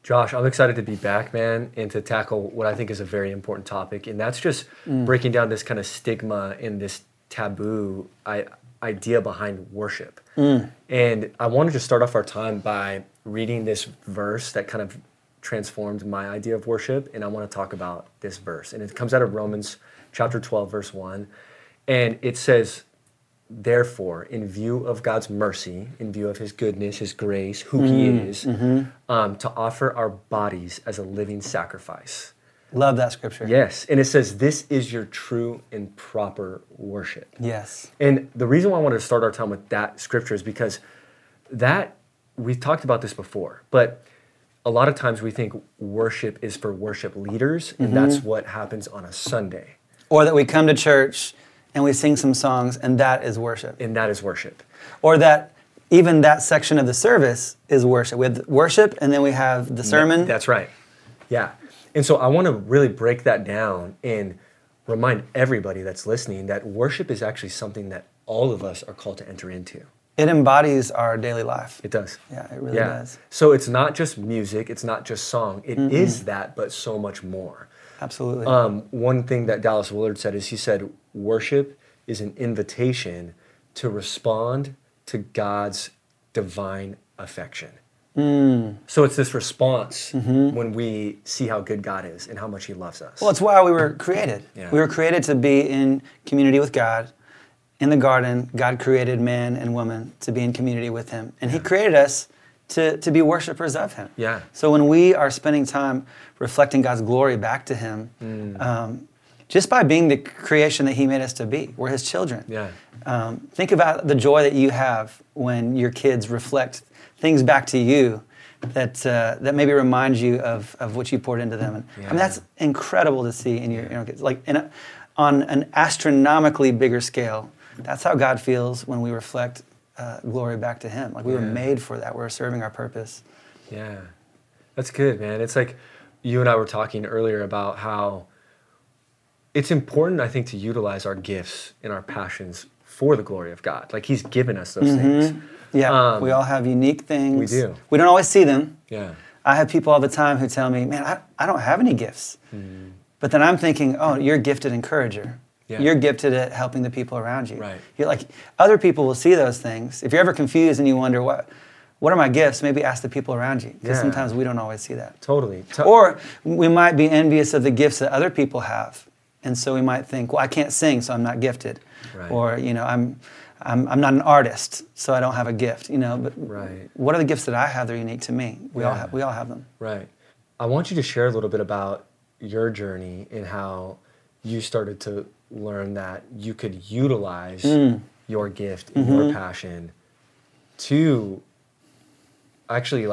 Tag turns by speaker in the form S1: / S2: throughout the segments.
S1: Josh, I'm excited to be back, man, and to tackle what I think is a very important topic, and that's just breaking down this kind of stigma and this taboo idea behind worship. And I wanted to start off our time by reading this verse that kind of transformed my idea of worship, and I want to talk about this verse. And it comes out of Romans chapter 12, verse 1, and it says, "Therefore, in view of God's mercy, in view of his goodness, his grace, who he is, to offer our bodies as a living sacrifice."
S2: Love that scripture.
S1: Yes, and it says, "This is your true and proper worship."
S2: Yes.
S1: And the reason why I wanted to start our time with that scripture is because we've talked about this before, but a lot of times we think worship is for worship leaders, and that's what happens on a Sunday.
S2: Or that we come to church and we sing some songs, and that is worship.
S1: And that is worship.
S2: Or that even that section of the service is worship. We have worship, and then we have the sermon.
S1: That's right. Yeah. And so I want to really break that down and remind everybody that's listening that worship is actually something that all of us are called to enter into.
S2: It embodies our daily life.
S1: It does.
S2: Yeah, it really does.
S1: So it's not just music, it's not just song. It is that, but so much more.
S2: Absolutely.
S1: One thing that Dallas Willard said is he said, worship is an invitation to respond to God's divine affection. So it's this response when we see how good God is and how much he loves us.
S2: Well, it's why we were created.
S1: Yeah.
S2: We were created to be in community with God. In the garden, God created man and woman to be in community with him. And he created us to be worshipers of him.
S1: Yeah.
S2: So when we are spending time reflecting God's glory back to him, just by being the creation that he made us to be, we're his children.
S1: Yeah.
S2: Think about the joy that you have when your kids reflect things back to you that maybe remind you of what you poured into them. And, I mean, that's incredible to see in your kids. Like on an astronomically bigger scale, that's how God feels when we reflect glory back to him. Like we were made for that. We're serving our purpose.
S1: Yeah. That's good, man. It's like you and I were talking earlier about how it's important, I think, to utilize our gifts and our passions for the glory of God. Like he's given us those things.
S2: Yeah, we all have unique things.
S1: We do.
S2: We don't always see them.
S1: Yeah.
S2: I have people all the time who tell me, man, I don't have any gifts. But then I'm thinking, oh, you're a gifted encourager.
S1: Yeah.
S2: You're gifted at helping the people around you.
S1: Right.
S2: You're like, other people will see those things. If you're ever confused and you wonder, what are my gifts? Maybe ask the people around you. Because sometimes we don't always see that.
S1: Totally.
S2: Or we might be envious of the gifts that other people have. And so we might think, well, I can't sing, so I'm not gifted.
S1: Right.
S2: Or, I'm not an artist, so I don't have a gift. But what are the gifts that I have that are unique to me? We all have them.
S1: Right. I want you to share a little bit about your journey and how you started to learn that you could utilize your gift and your passion to actually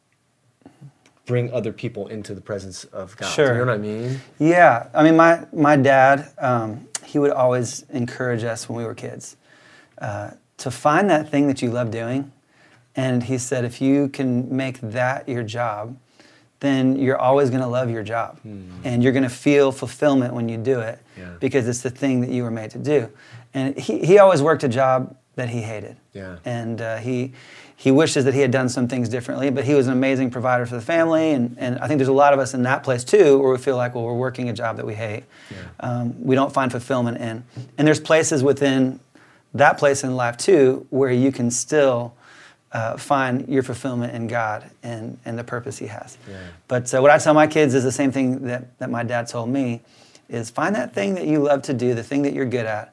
S1: bring other people into the presence of God.
S2: Sure.
S1: You know what I mean?
S2: Yeah. I mean, my dad, he would always encourage us when we were kids to find that thing that you love doing. And he said, if you can make that your job, then you're always going to love your job. And you're going to feel fulfillment when you do it because it's the thing that you were made to do. And he always worked a job that he hated.
S1: Yeah.
S2: And he wishes that he had done some things differently, but he was an amazing provider for the family. And I think there's a lot of us in that place too where we feel like, well, we're working a job that we hate. Yeah. We don't find fulfillment in. And there's places within that place in life too where you can still find your fulfillment in God and the purpose he has. Yeah. But what I tell my kids is the same thing that my dad told me, is find that thing that you love to do, the thing that you're good at,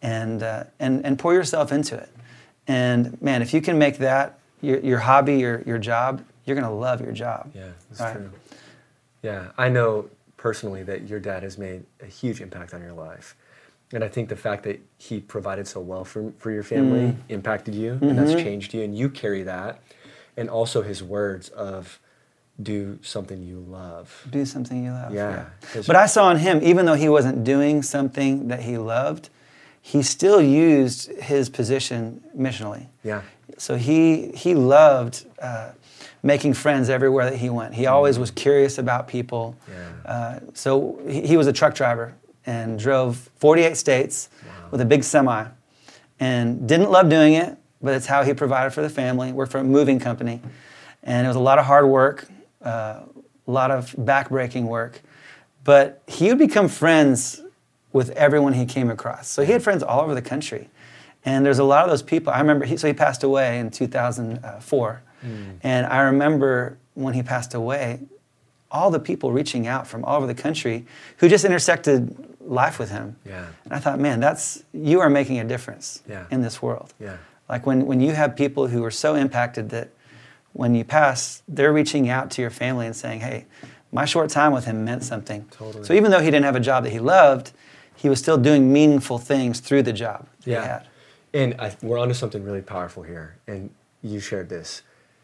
S2: and pour yourself into it. And man, if you can make that your hobby, your job, you're going to love your job.
S1: Yeah, that's true. Yeah, I know personally that your dad has made a huge impact on your life. And I think the fact that he provided so well for your family impacted you, and that's changed you, and you carry that. And also his words of, do something you love.
S2: Do something you love.
S1: Yeah.
S2: But I saw in him, even though he wasn't doing something that he loved, he still used his position missionally.
S1: Yeah.
S2: So he loved making friends everywhere that he went. He always was curious about people. Yeah. So he was a truck driver and drove 48 states with a big semi, and didn't love doing it, but it's how he provided for the family. Worked for a moving company, and it was a lot of hard work, a lot of backbreaking work. But he would become friends with everyone he came across. So he had friends all over the country. And there's a lot of those people. I remember, he passed away in 2004. And I remember when he passed away, all the people reaching out from all over the country who just intersected life with him.
S1: Yeah.
S2: And I thought, man, you are making a difference in this world.
S1: Yeah.
S2: Like when you have people who are so impacted that when you pass, they're reaching out to your family and saying, hey, my short time with him meant something.
S1: Totally.
S2: So even though he didn't have a job that he loved, he was still doing meaningful things through the job that he had.
S1: And we're onto something really powerful here, and you shared this.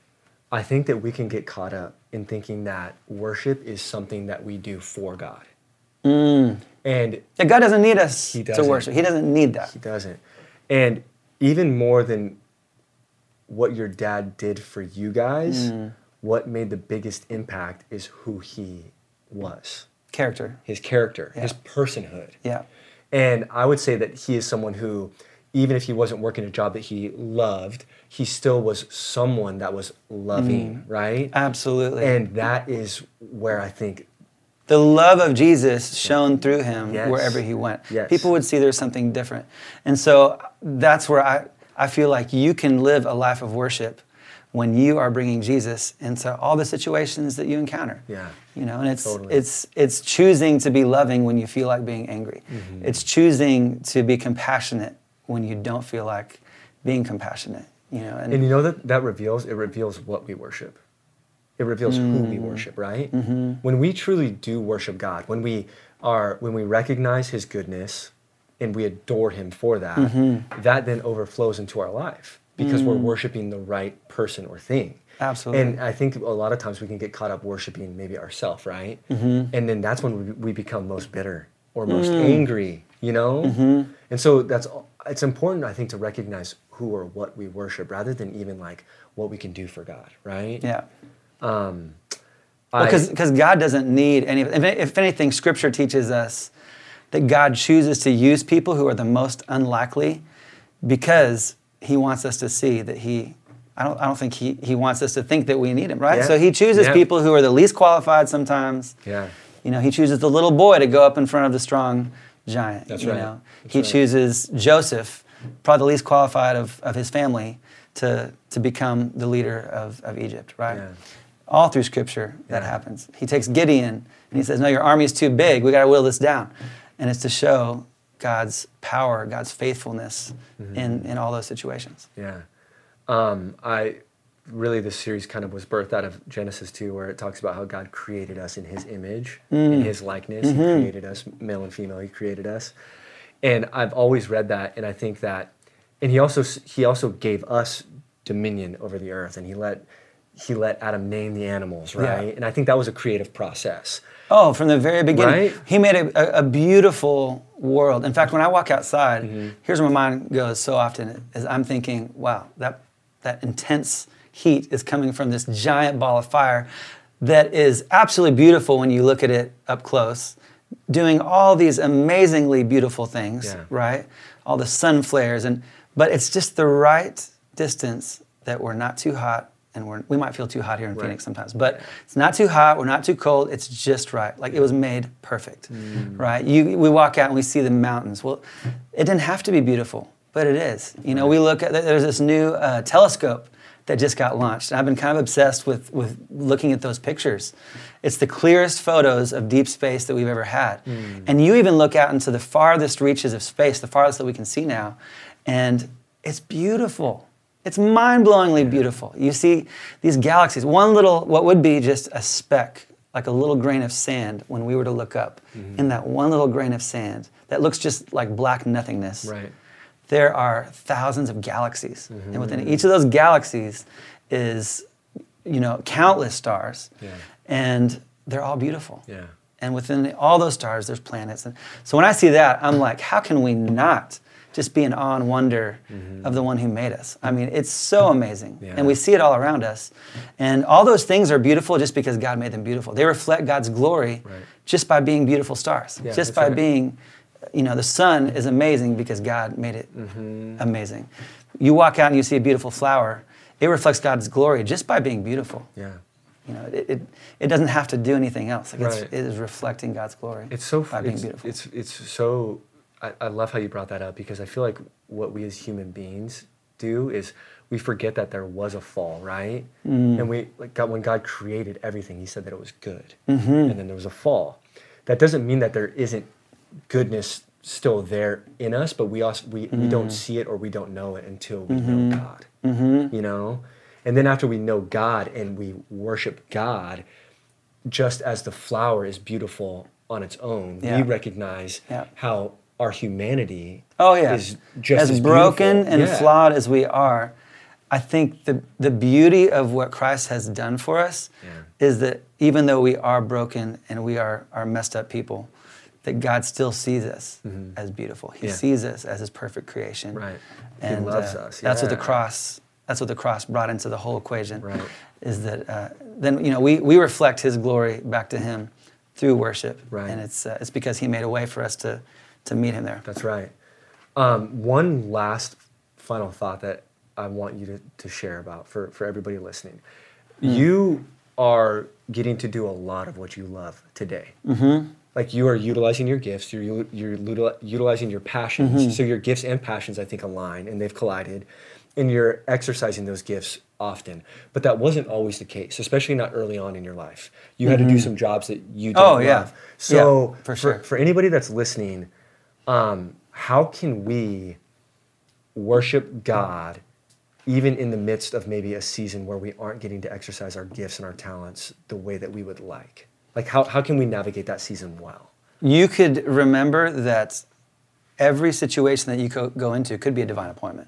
S1: I think that we can get caught up in thinking that worship is something that we do for God. And
S2: God doesn't need us
S1: to
S2: worship. He doesn't need that.
S1: He doesn't. And even more than what your dad did for you guys, what made the biggest impact is who he was.
S2: Character.
S1: His character, his personhood.
S2: Yeah.
S1: And I would say that he is someone who, even if he wasn't working a job that he loved, he still was someone that was loving, right?
S2: Absolutely.
S1: And that is where I think
S2: the love of Jesus shone through him wherever he went.
S1: Yes.
S2: People would see there's something different. And so that's where I feel like you can live a life of worship when you are bringing Jesus into all the situations that you encounter.
S1: Yeah.
S2: You know, and it's choosing to be loving when you feel like being angry. It's choosing to be compassionate when you don't feel like being compassionate. You know,
S1: and you know that reveals what we worship. It reveals who we worship, right? When we truly do worship God, when we recognize his goodness and we adore him for that, that then overflows into our life because we're worshiping the right person or thing.
S2: Absolutely.
S1: And I think a lot of times we can get caught up worshiping maybe ourselves, right? And then that's when we become most bitter or most angry, you know? And so it's important, I think, to recognize who or what we worship rather than even like what we can do for God, right?
S2: Yeah. Because God doesn't need any. If anything, Scripture teaches us that God chooses to use people who are the most unlikely because he wants us to see that I don't think he wants us to think that we need him, right?
S1: Yeah.
S2: So he chooses people who are the least qualified sometimes.
S1: Yeah.
S2: You know, he chooses the little boy to go up in front of the strong giant.
S1: That's
S2: you
S1: right.
S2: know? He chooses Joseph, probably the least qualified of his family, to become the leader of Egypt, right?
S1: Yeah.
S2: All through Scripture that happens. He takes Gideon and he says, no, your army's too big. We got to whittle this down. And it's to show God's power, God's faithfulness in all those situations.
S1: Yeah. This series kind of was birthed out of Genesis 2, where it talks about how God created us in his image, in his likeness. He created us, male and female, he created us. And I've always read that, and I think that, and he also gave us dominion over the earth, and he let Adam name the animals, right?
S2: Yeah.
S1: And I think that was a creative process.
S2: Oh, from the very beginning.
S1: Right?
S2: He made a beautiful world. In fact, when I walk outside, here's where my mind goes so often, is I'm thinking, wow, that intense heat is coming from this giant ball of fire that is absolutely beautiful when you look at it up close, doing all these amazingly beautiful things, right? All the sun flares, but it's just the right distance that we're not too hot, and we might feel too hot here in Phoenix sometimes, but it's not too hot, we're not too cold, it's just right. Like it was made perfect, right? We walk out and we see the mountains. Well, it didn't have to be beautiful, but it is. You know, we look at, there's this new telescope that just got launched. And I've been kind of obsessed with looking at those pictures. It's the clearest photos of deep space that we've ever had. And you even look out into the farthest reaches of space, the farthest that we can see now, and it's beautiful. It's mind-blowingly beautiful. You see these galaxies, one little, what would be just a speck, like a little grain of sand when we were to look up, in that one little grain of sand that looks just like black nothingness.
S1: Right.
S2: There are thousands of galaxies. And within each of those galaxies is, countless stars. Yeah. And they're all beautiful. Yeah. And within all those stars, there's planets. And so when I see that, I'm like, how can we not just be in awe and wonder of the one who made us? I mean, it's so amazing. Yeah. And we see it all around us. And all those things are beautiful just because God made them beautiful. They reflect God's glory just by being beautiful stars, just by being... the sun is amazing because God made it amazing. You walk out and you see a beautiful flower, it reflects God's glory just by being beautiful.
S1: Yeah.
S2: It doesn't have to do anything else. Like
S1: Right.
S2: it is reflecting God's glory.
S1: It's so
S2: by being beautiful.
S1: It's so. I love how you brought that up, because I feel like what we as human beings do is we forget that there was a fall, right? And when God created everything, He said that it was good, and then there was a fall. That doesn't mean that there isn't goodness still there in us, but we don't see it or we don't know it until we know God. You know, and then after we know God and we worship God, just as the flower is beautiful on its own, we recognize how our humanity is just as
S2: broken
S1: beautiful.
S2: and flawed as we are. I think the beauty of what Christ has done for us is that even though we are broken and we are messed up people, that God still sees us as beautiful. He sees us as His perfect creation.
S1: Right.
S2: And
S1: He loves us.
S2: That's what the cross brought into the whole equation.
S1: Right.
S2: Is that then we reflect His glory back to Him through worship.
S1: Right.
S2: And it's because He made a way for us to meet Him there.
S1: That's right. One last final thought that I want you to share about for everybody listening. You are getting to do a lot of what you love today. Like, you are utilizing your gifts, you're utilizing your passions. So your gifts and passions, I think, align, and they've collided, and you're exercising those gifts often. But that wasn't always the case, especially not early on in your life. You had to do some jobs that you didn't love. So for anybody that's listening, how can we worship God even in the midst of maybe a season where we aren't getting to exercise our gifts and our talents the way that we would like? Like, how can we navigate that season well?
S2: You could remember that every situation that you go into could be a divine appointment.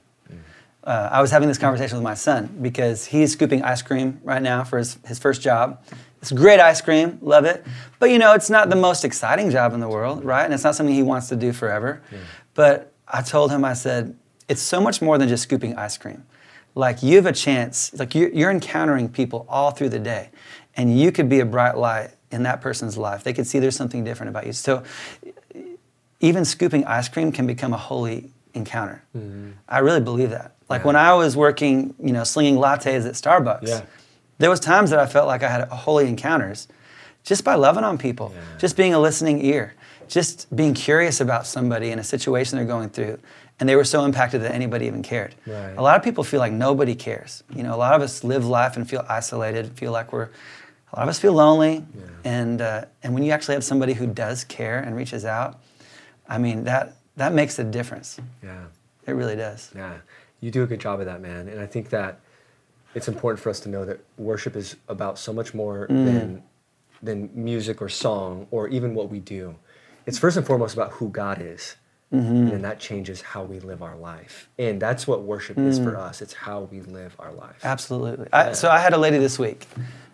S2: I was having this conversation with my son because he's scooping ice cream right now for his first job. It's great ice cream, love it. But it's not the most exciting job in the world, right? And it's not something he wants to do forever. But I told him, I said, it's so much more than just scooping ice cream. Like, you have a chance, like you're encountering people all through the day, and you could be a bright light in that person's life. They could see there's something different about you. So even scooping ice cream can become a holy encounter. I really believe that. Like when I was working, slinging lattes at Starbucks, there was times that I felt like I had holy encounters just by loving on people, just being a listening ear, just being curious about somebody in a situation they're going through. And they were so impacted that anybody even cared.
S1: Right.
S2: A lot of people feel like nobody cares. A lot of us live life and feel isolated, feel like a lot of us feel lonely. And when you actually have somebody who does care and reaches out, I mean, that makes a difference.
S1: Yeah.
S2: It really does.
S1: Yeah. You do a good job of that, man. And I think that it's important for us to know that worship is about so much more than music or song or even what we do. It's first and foremost about who God is. And then that changes how we live our life. And that's what worship is for us. It's how we live our life.
S2: Absolutely. So I had a lady this week.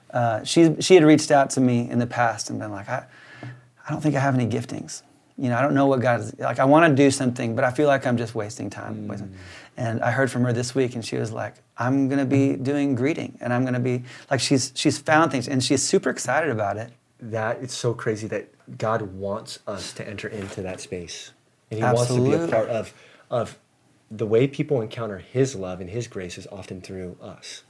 S2: She had reached out to me in the past and been like, I don't think I have any giftings. I don't know what God is, like, I want to do something, but I feel like I'm just wasting time. And I heard from her this week, and she was like, I'm going to be doing greeting, and I'm going to be, like, she's found things, and she's super excited about it.
S1: It's so crazy that God wants us to enter into that space. And He
S2: Absolutely.
S1: wants to be a part of the way people encounter His love and His grace is often through us,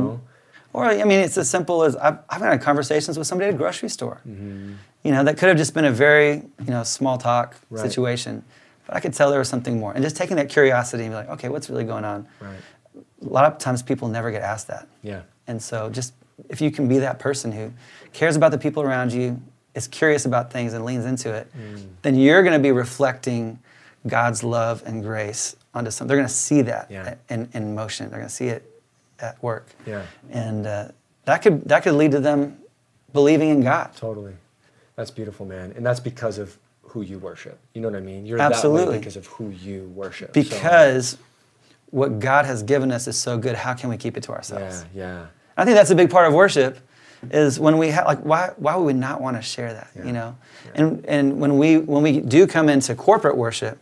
S2: Or, I mean, it's as simple as I've had conversations with somebody at a grocery store. That could have just been a very, small talk situation. But I could tell there was something more. And just taking that curiosity and be like, okay, what's really going on?
S1: Right.
S2: A lot of times people never get asked that.
S1: Yeah.
S2: And so just if you can be that person who cares about the people around you, is curious about things and leans into it, then you're going to be reflecting God's love and grace onto something. They're going to see that in motion. They're going to see it at work.
S1: Yeah.
S2: And that could lead to them believing in God.
S1: Totally. That's beautiful, man. And that's because of who you worship. You know what I mean? You're
S2: Absolutely.
S1: that way because of who you worship.
S2: Because what God has given us is so good, how can we keep it to ourselves?
S1: Yeah.
S2: I think that's a big part of worship, is when we have, like, why would we not want to share that,
S1: Yeah.
S2: And when we do come into corporate worship,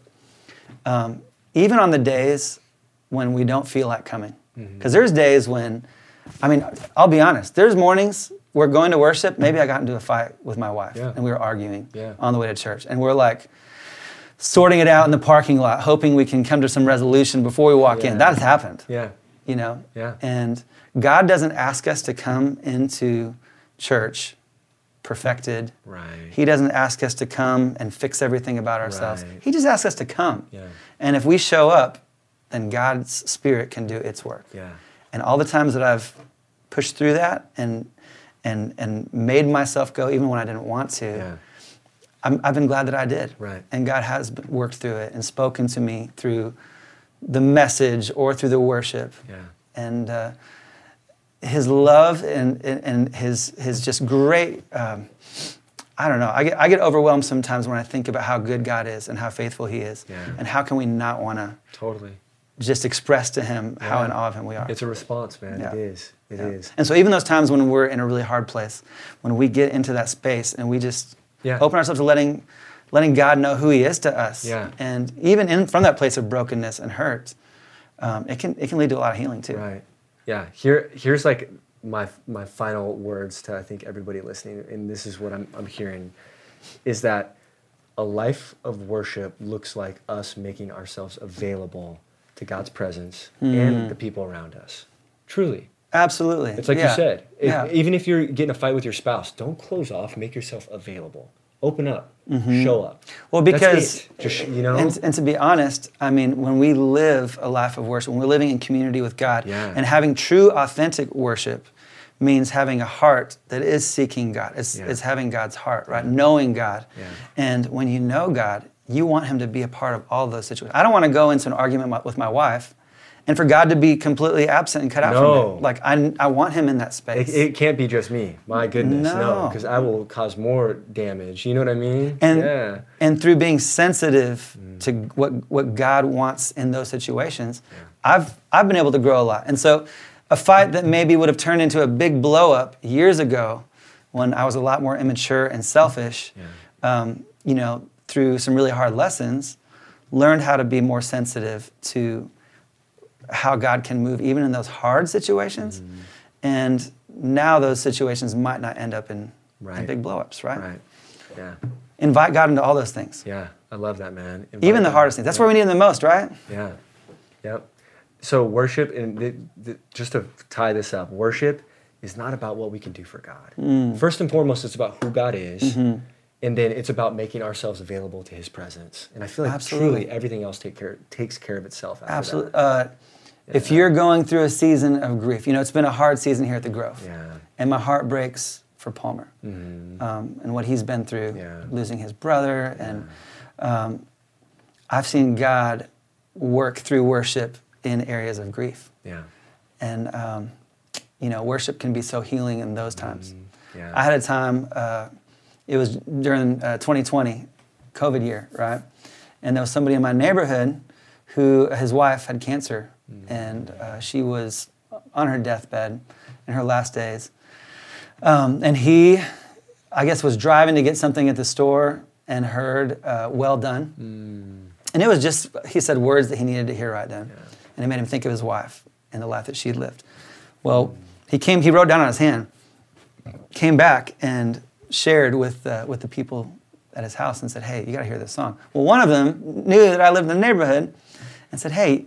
S2: even on the days when we don't feel like coming, because there's days when, I'll be honest, there's mornings we're going to worship, maybe I got into a fight with my wife, and we were arguing on the way to church, and we're like sorting it out in the parking lot, hoping we can come to some resolution before we walk in. That has happened.
S1: Yeah.
S2: you know?
S1: Yeah.
S2: And God doesn't ask us to come into church perfected.
S1: Right.
S2: He doesn't ask us to come and fix everything about ourselves.
S1: Right.
S2: He just asks us to come.
S1: Yeah.
S2: And if we show up, then God's Spirit can do its work.
S1: Yeah.
S2: And all the times that I've pushed through that and made myself go even when I didn't want to,
S1: Yeah.
S2: I've been glad that I did.
S1: Right.
S2: And God has worked through it and spoken to me through the message or through the worship.
S1: Yeah.
S2: And His love and his just great, I don't know, I get overwhelmed sometimes when I think about how good God is and how faithful He is.
S1: Yeah.
S2: And how can we not want to
S1: Totally.
S2: just express to Him how
S1: Yeah.
S2: in awe of Him we are.
S1: It's a response, man.
S2: Yeah.
S1: It is. It is.
S2: And so even those times when we're in a really hard place, when we get into that space and we just open ourselves to letting God know who He is to us.
S1: Yeah.
S2: And even from that place of brokenness and hurt, it can lead to a lot of healing too.
S1: Right. Yeah. Here's like my final words to I think everybody listening, and this is what I'm hearing, is that a life of worship looks like us making ourselves available to God's presence and the people around us. Truly.
S2: Absolutely.
S1: It's like you said.
S2: Yeah.
S1: Even if you're getting a fight with your spouse, don't close off. Make yourself available. Open up. Show up.
S2: Well, because,
S1: that's it. Just, you know.
S2: And to be honest, I mean, when we live a life of worship, when we're living in community with God, and having true, authentic worship means having a heart that is seeking God. It's having God's heart, right? Knowing God.
S1: Yeah.
S2: And when you know God, you want Him to be a part of all those situations. I don't want to go into an argument with my wife and for God to be completely absent and cut out from me. Like, I want Him in that space.
S1: It can't be just me. My goodness, no. Because I will cause more damage. You know what I mean?
S2: And through being sensitive to what God wants in those situations, I've been able to grow a lot. And so a fight that maybe would have turned into a big blow up years ago when I was a lot more immature and selfish, you know, through some really hard lessons, learned how to be more sensitive to how God can move even in those hard situations. And now those situations might not end up in big blow-ups, right?
S1: Right, yeah.
S2: Invite God into all those things.
S1: Yeah, I love that, man.
S2: Even the hardest things. That's where we need Him the most, right?
S1: Yeah, yep. So worship, and just to tie this up, worship is not about what we can do for God. First and foremost, it's about who God is. And then it's about making ourselves available to His presence. And I feel like truly everything else takes care of itself after
S2: Absolutely.
S1: that.
S2: If you're going through a season of grief, you know, it's been a hard season here at the Grove.
S1: Yeah.
S2: And my heart breaks for Palmer and what he's been through, losing his brother. And I've seen God work through worship in areas of grief.
S1: Yeah.
S2: And, you know, worship can be so healing in those times.
S1: Yeah.
S2: I had a time, it was during 2020, COVID year, right? And there was somebody in my neighborhood who, his wife had cancer, and she was on her deathbed in her last days. And he, I guess, was driving to get something at the store and heard, well done. And it was just, he said words that he needed to hear right then. And it made him think of his wife and the life that she'd lived. Well, he wrote down on his hand, came back and shared with the people at his house and said, hey, you got to hear this song. Well, one of them knew that I lived in the neighborhood and said, hey,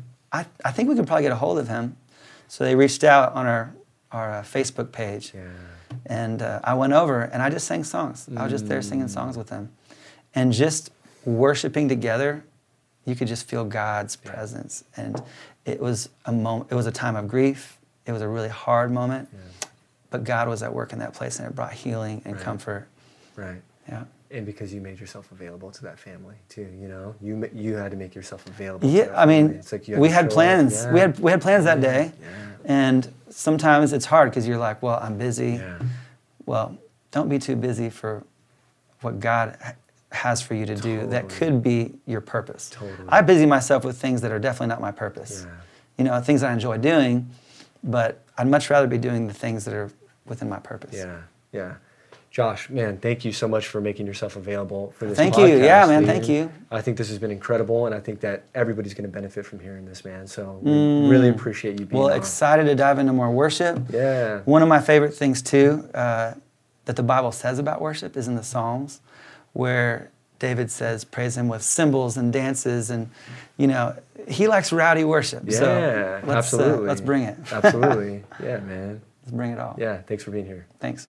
S2: I think we could probably get a hold of him. So they reached out on our Facebook page. Yeah. And I went over and I just sang songs. I was just there singing songs with them. And just worshiping together, you could just feel God's presence. And it was a moment. It was a time of grief. It was a really hard moment. Yeah. But God was at work in that place, and it brought healing and comfort.
S1: Right.
S2: Yeah.
S1: And because you made yourself available to that family too, you know, you had to make yourself available.
S2: Yeah,
S1: to that
S2: I mean,
S1: family. It's like
S2: we had plans.
S1: Yeah.
S2: We had plans that day, and sometimes it's hard because you're like, well, I'm busy.
S1: Yeah.
S2: Well, don't be too busy for what God has for you to do. That could be your purpose.
S1: Totally.
S2: I busy myself with things that are definitely not my purpose.
S1: Yeah.
S2: You know, things I enjoy doing, but I'd much rather be doing the things that are within my purpose.
S1: Yeah. Yeah. Josh, man, thank you so much for making yourself available for this podcast.
S2: Thank you. Yeah, man, thank you.
S1: I think this has been incredible, and I think that everybody's going to benefit from hearing this, man. So we really appreciate you being on.
S2: Excited to dive into more worship.
S1: Yeah.
S2: One of my favorite things, too, that the Bible says about worship is in the Psalms, where David says, praise Him with cymbals and dances. And, you know, he likes rowdy worship.
S1: Yeah,
S2: so
S1: absolutely.
S2: Let's bring it.
S1: Absolutely. Yeah, man.
S2: Let's bring it all.
S1: Yeah, thanks for being here.
S2: Thanks.